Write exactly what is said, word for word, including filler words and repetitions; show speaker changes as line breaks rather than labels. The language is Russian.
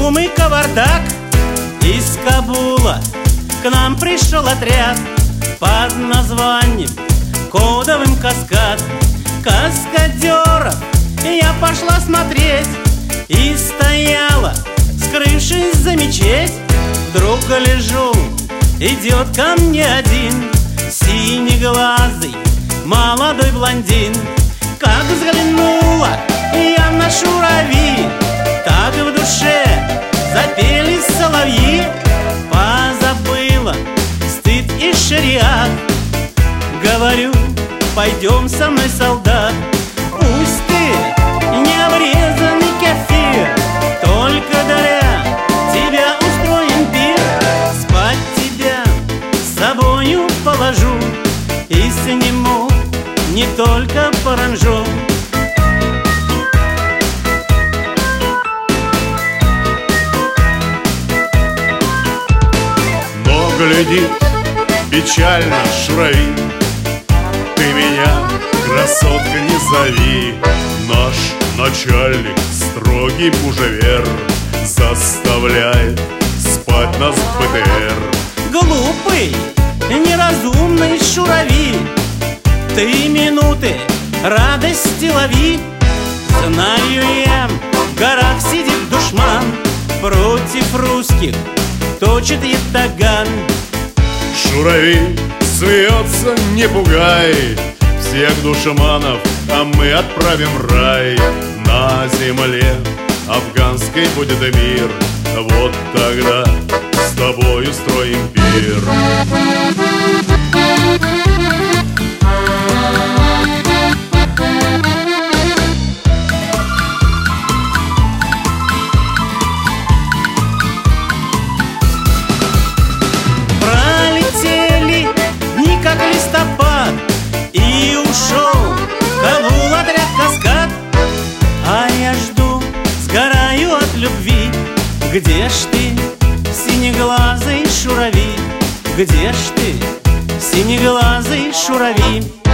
шум и кавардак. Из Кабула к нам пришел отряд под названием кодовым «Каскад». Каскадеров я пошла смотреть и стояла, скрывшись за мечеть. Вдруг гляжу, идет ко мне один синеглазый молодой блондин. Как взглянула я на шурави, так в душе запели соловьи. Позабыла стыд и шариат. Говорю, пойдем со мной, солдат. Пусть ты не обрезанный кефир, только даря тебя устроим пир. Спать тебя с собою положу и сниму не только паранжу.
Но глядит печально шурави: ты меня, красотка, не зови. Наш начальник, строгий мужевер, заставляет спать нас в БТР.
Глупый, неразумный шурави, ты минуты радости лови. Знаю я, в горах сидит душман, против русских точит ятаган.
Шурави смеется, не пугай всех душманов, а мы отправим в рай. На земле афганской будет мир, вот тогда с тобой устроим пир.
Пролетели дни, как листопад, и ушел Кабул отряд «Каскад». А я жду, сгораю от любви. Где ж ты, синеглазый шурави? Где ж ты, синеглазый шурави?